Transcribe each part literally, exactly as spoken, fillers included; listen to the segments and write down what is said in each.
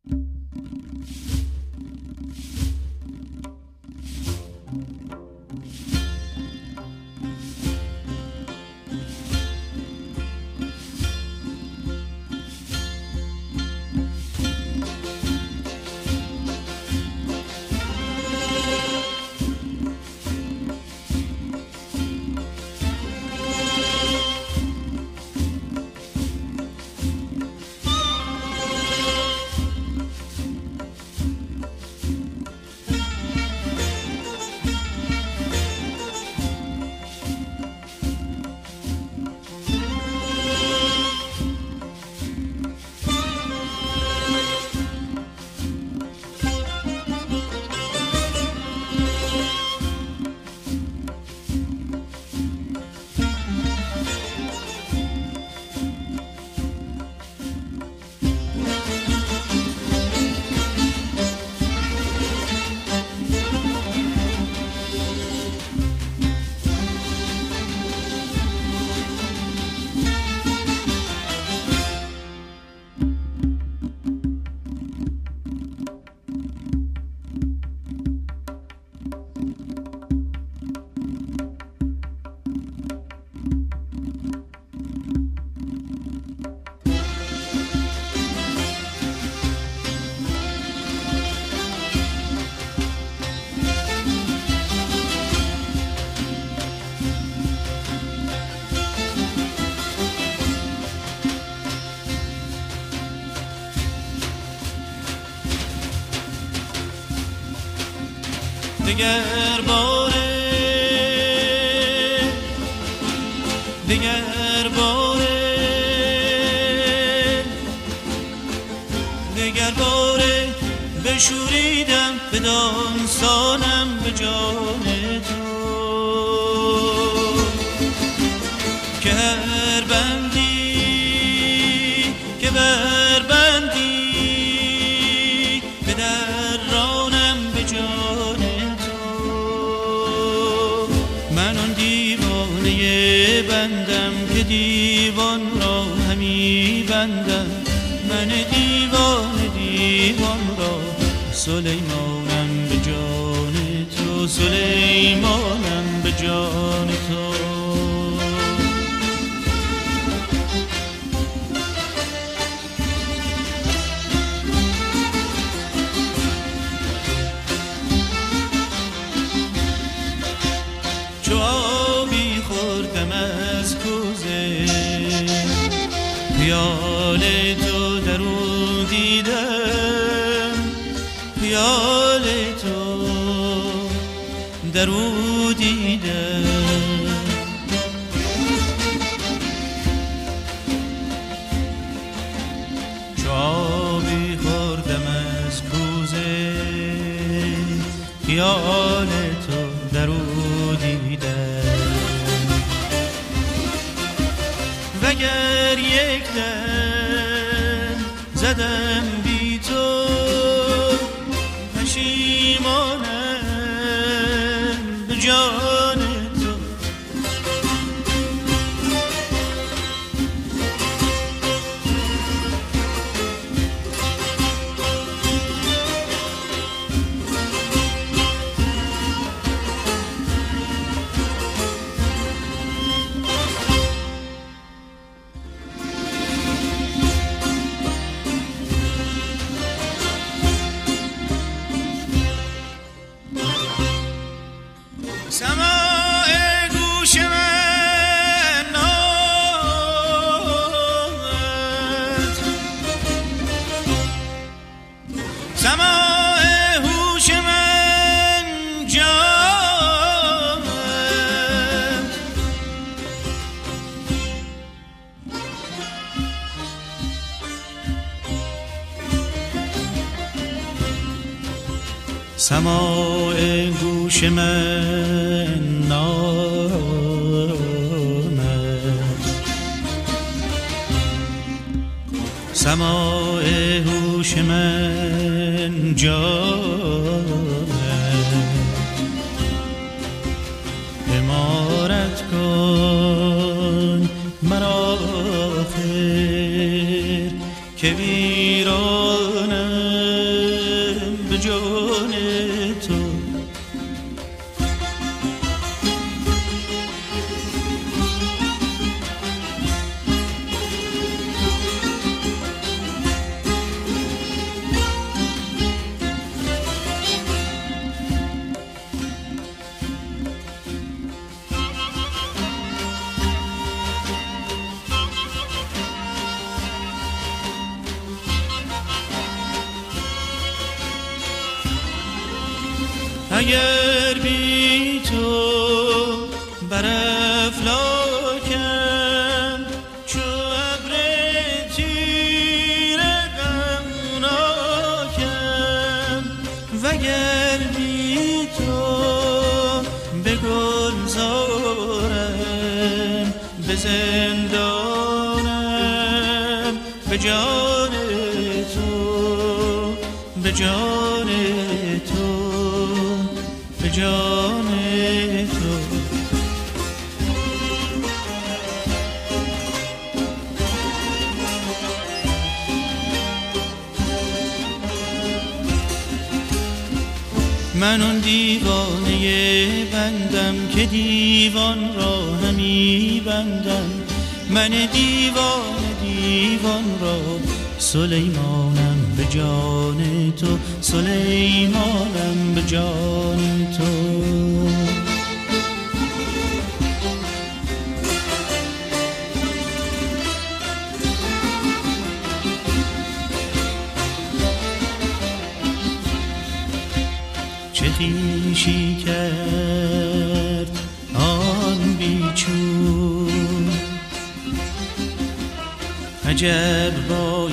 دیگر باره دیگر باره دیگر باره بشوریدم به داستانم به جان تو که هر بندی که بر بندی به درانم به جان بندم که دیوان را همی بندم من دیوان دیوان را سلیمانم به جان تو سلیمانم به جان تو خیال تو در او دیدم خیال تو در او دیدم چو آبی خوردم از کوزه خیال تو در او دیدم وگر یک دم زدم بی تو پشیمانم به جان تو سماع گوش من نامد سماع هوش من جامد سماع گوش من نامد سماع هوش من جامد امارت کن مرا خیر که ویرانم اگر بی تو بر افلاکم چو ابر تیره غمناکم، وگر بی تو به گلزارم به زندانم به جان تو به جان تو به جان تو. من اون دیوانه بندم که دیوان را همی بندم، من دیوان دیوان را سلیمانم به جان تو سلیمانم به جان تو. چه خویشی کرد آن بیچون، عجب با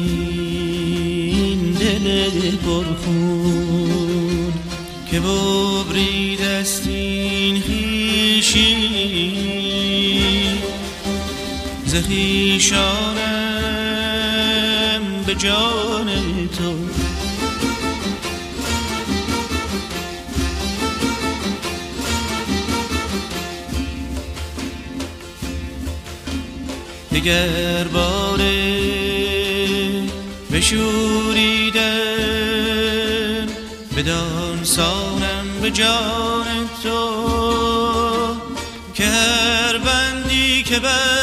این دل پرخون که ببرید است این خویشی ز خویشانم به جان تو. دگر باره بشوریدم بدان سانم به جان تو که هر بندی که بر